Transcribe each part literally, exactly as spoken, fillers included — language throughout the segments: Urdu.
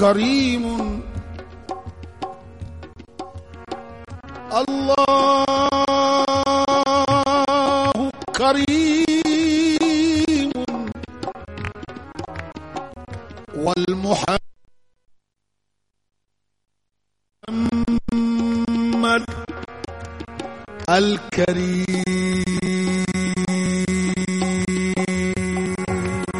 करीम, अल्लाहु करीम वल मुहम्मद अल करीम।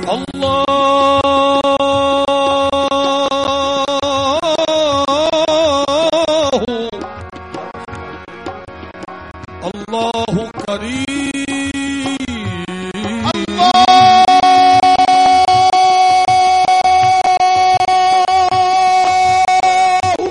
अल्लाह अल्लाहु करीम, अल्लाहु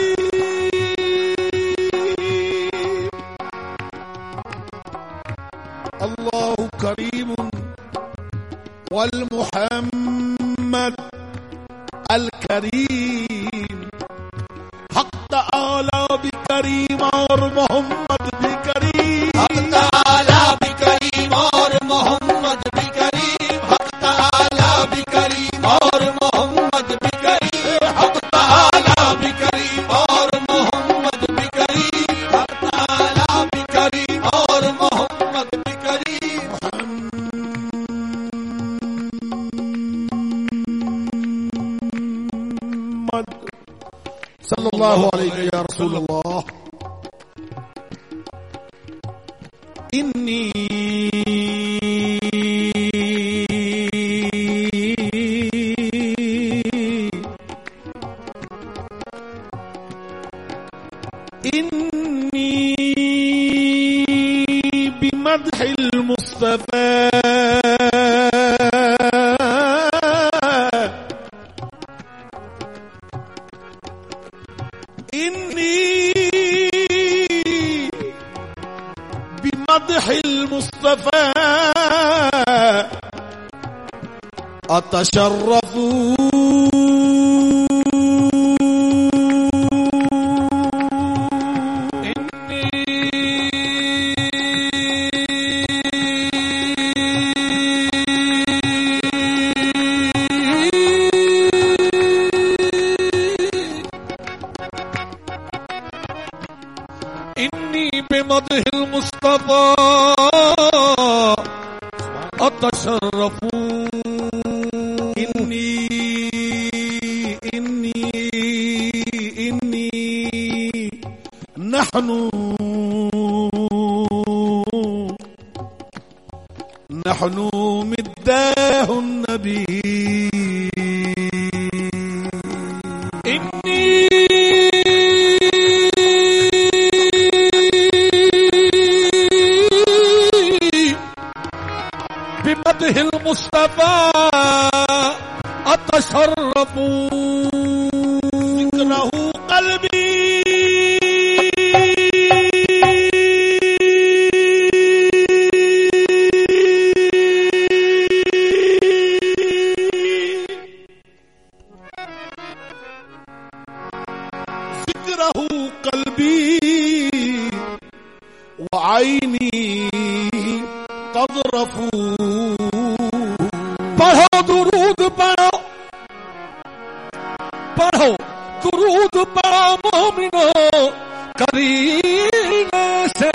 करीम, अल्लाहु करीम वल मुहम्मद अल करीम। हक तआला भी करीम और मोहम्मद भी करीम, हक तआला भी करीम और मोहम्मद भी करीम, हक तआला भी करीम और मोहम्मद भी करीम, हक तआला भी करीम और मोहम्मद भी करीम, हक तआला भी करीम और मोहम्मद भी करीम। मोहम्मद सल्लल्लाहु अलैहि या रसूल अल्लाह। इन्नी इन्नी बिमदहिल मुस्तफा इन्नी बिमदहिल मुस्तफा अतशर्रफू बिमदहिल मुस्तफा अतशर्रफू इन्नी इन्नी इन्नी नहनु नहनु मिद्दाहु नबी इन्नी बिमदहिल मुस्तफा अतशर्रफू ज़िक्रहु क़ल्बी ज़िक्रहु क़ल्बी व आईनी तज़रफू। पढ़ो दुरूद पढ़ो, पढ़ो दुरूद पढ़ो मोमिनो करीने से,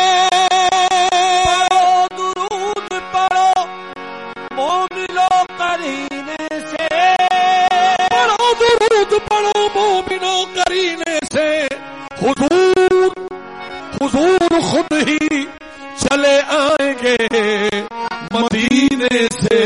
दुरूद पढ़ो मोमिनो करीने से, पढ़ो दुरूद पढ़ो मोमिनो करीने से। हुजूर हुजूर खुद ही चले आएंगे मदीने से।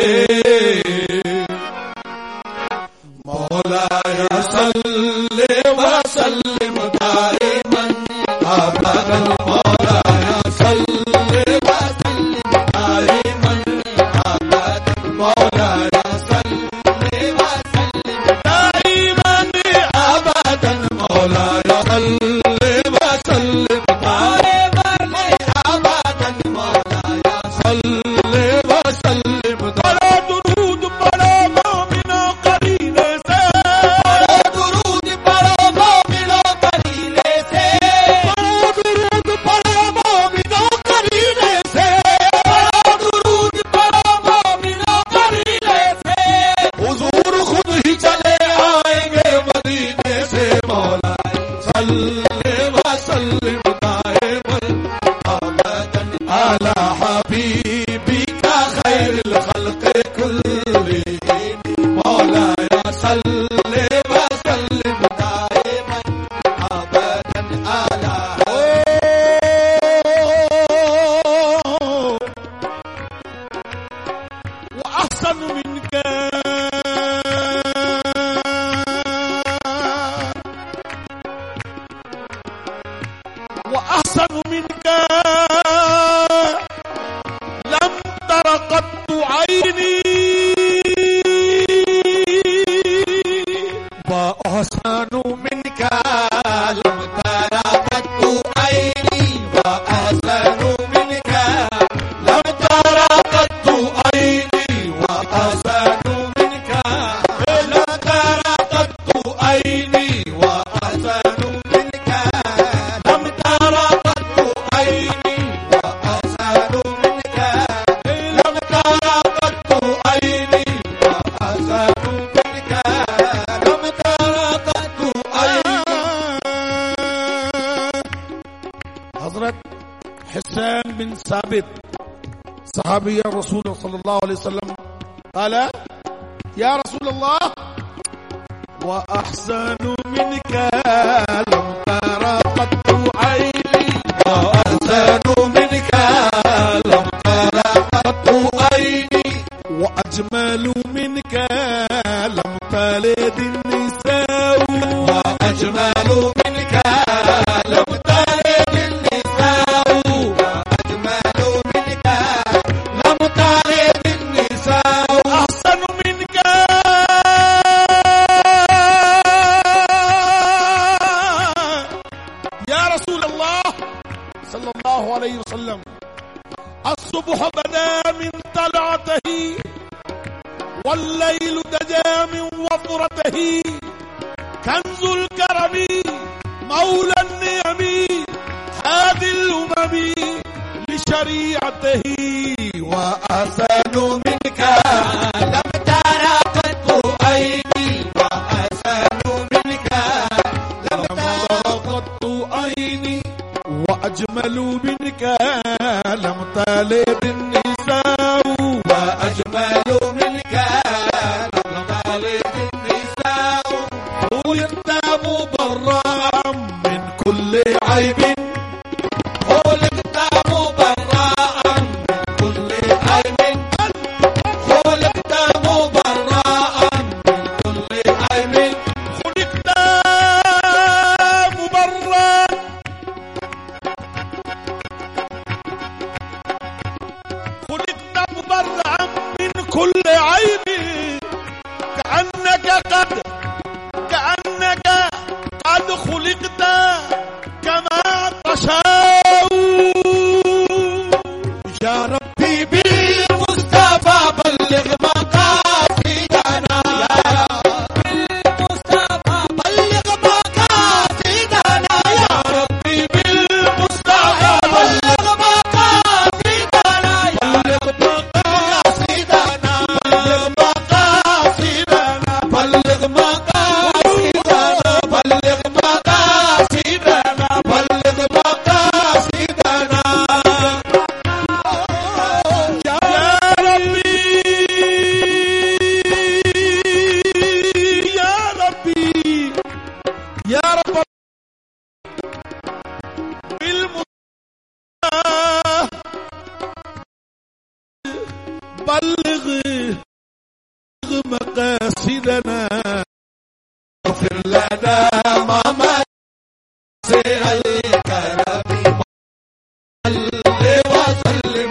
मौलाया सल्ले व सल्लिम दाइमन अबदन, मौलाया सल्ले व सल्लिम दाइमन अबदन, मौलाया सल्ले व सल्लिम दाइमन अबदन, मौलाया सल्ले व सल्लिम दाइमन अबदन, मौलाया सल्ले व सल्लिम। पढ़ो दुरूद पढ़ो मोमिनो करीने से, दुरूद पढ़ो मोमिनो करीने से, पढ़ो दुरूद صل وسلم دائما أبدا على حبيبك خير الخلق كلهم مولاي صل وسلم دائما أبدا على وأحسن منك وأحسن منك لم تر قط عيني وأحسن منك لم تر قط عيني وأحسن منك لم تر قط عيني وأحسن منك لم تر قط عيني وأحسن منك لم تر قط عيني وأحسن منك لم تر قط عيني وأحسن منك لم تر قط عيني. حضرت حسان بن ثابت صحابي الرسول صلى الله عليه وسلم قال يا رسول الله وأحسن منك لم تر قط عيني وأحسن منك لم تر قط عيني وأجمل منك لم تلد النساء وأجمل منك لم تلد النساء وأجمل منك لم تلد النساء أحسن منك يا رسول الله صلى الله عليه وسلم الصبح بدا من طلعته والليل دجا من وفرته كنز الكرم مولى النعم هادي الأمم لشريعته وأحسن منك لم تر قط عيني وأحسن منك لم تر قط عيني وأجمل منك لم تلد النساء وأجمل منك لم تلد النساء خلقت مبرأ من كل عيب خلقت مبرأ من كل عيب خلقت مبرأ من كل عيب خلقت مبرأ خلقت مبرأ من كل عيب كأنك قد كأنك قد خلقت كما تشاء يا ربي بالمصطفى بلغ مقاصدنا يا بالمصطفى بلغ مقاصدنا يا ربي بالمصطفى بلغ مقاصدنا بلغ مقاصدنا بلغ مقاصدنا بلغ مقاصدنا بلغ مقاصدنا بلغ مقاصدنا يا ربي يا ربي يا رب بلغ مقاصدنا اغفر لنا ما مسع الكرم صل وسلم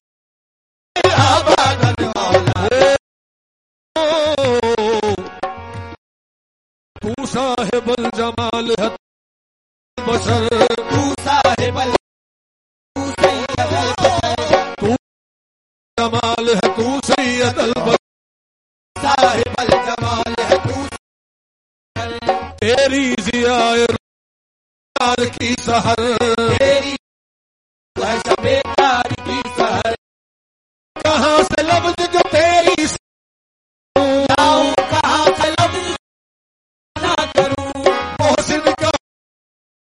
ابدا مولانا تو صاحب الجمال ہے البشر تو صاحب ال تو سید البشر تو جمال ہے تو سید البشر صاحب الجمال ہے تو تیری ضیاء کی سحر تیری شب کی سحر کہاں سے لفظ جو تیری لاؤں کہاں سے لفظ نہ کروں محسن کا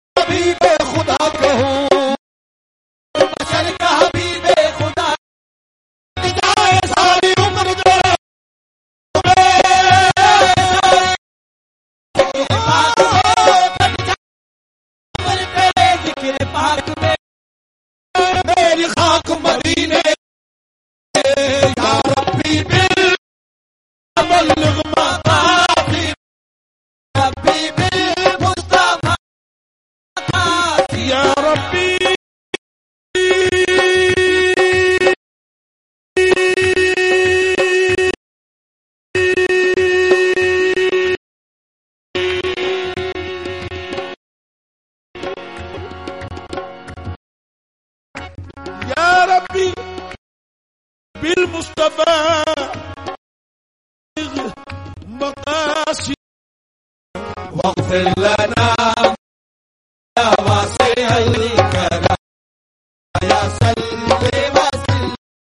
مقاصد واغفر لنا يا واسع الكرم يا سلم وسلم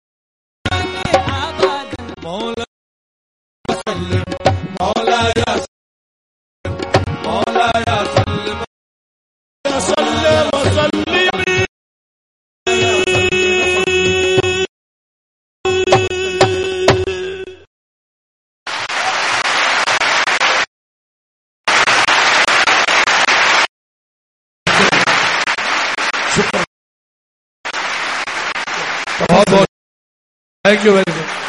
مولا وسلم مولا يا مولا يا سلم يا سلم وسلم बहुत बहुत थैंक यू वेरी मच।